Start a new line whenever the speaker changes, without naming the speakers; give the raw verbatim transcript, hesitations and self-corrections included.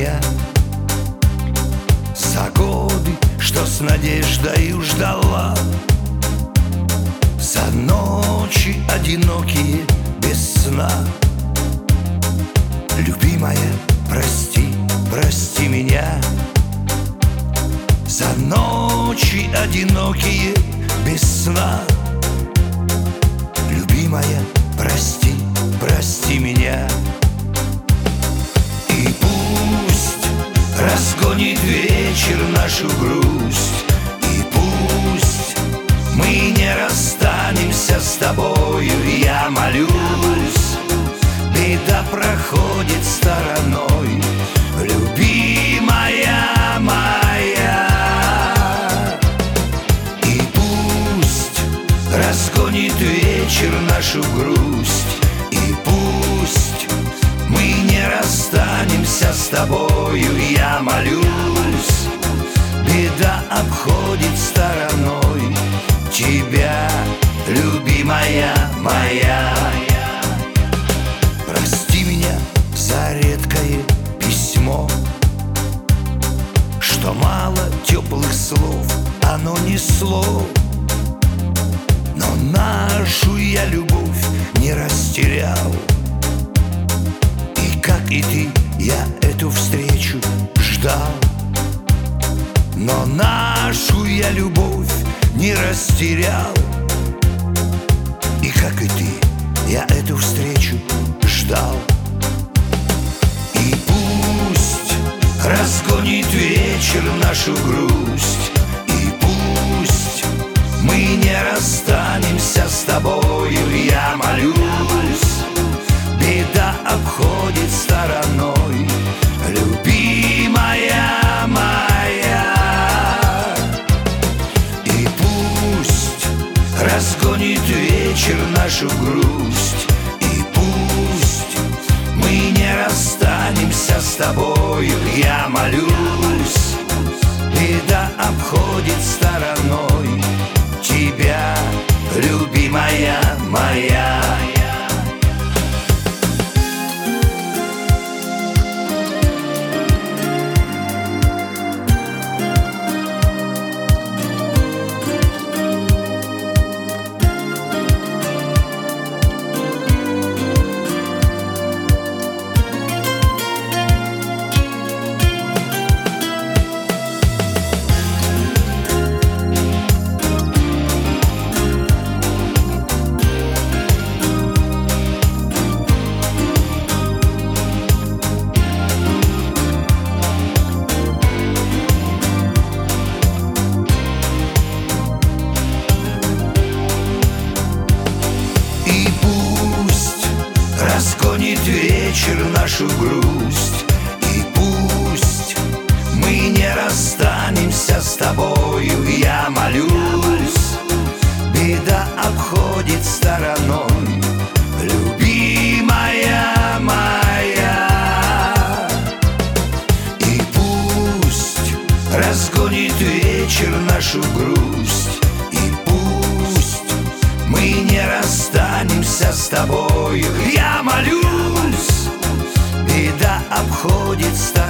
меня за годы, что с надеждой ждала, за ночи одинокие без сна. Любимая, прости, прости меня за ночи одинокие без сна. Любимая, прости, прости меня. И пусть разгонит вечер нашу грусть, и пусть мы не расстанемся с тобою. Я молюсь, беда проходит стороной, любимая моя. И пусть разгонит вечер нашу грусть, и пусть мы не расстанемся с тобою. Я молюсь, беда обходит стороной тебя, любимая моя. Прости меня за редкое письмо, что мало теплых слов оно несло, но нашу я любовь не растерял. И как и ты, я эту встречу ждал, но нашу я любовь не растерял. И как и ты, я эту встречу ждал. И пусть разгонит вечер нашу грусть, и пусть мы не расстанемся с тобою. Я молюсь, беда обходит стороной, любимая моя. И пусть разгонит вечер нашу грусть, и пусть мы не расстанемся с тобою. Я молюсь, беда обходит стороной тебя, любимая моя. Разгонит вечер нашу грусть, и пусть мы не расстанемся с тобою. Я молюсь, беда обходит стороной, любимая моя. И пусть разгонит вечер нашу грусть, и пусть мы не расстанемся с тобою. Я молюсь, беда обходит стороной.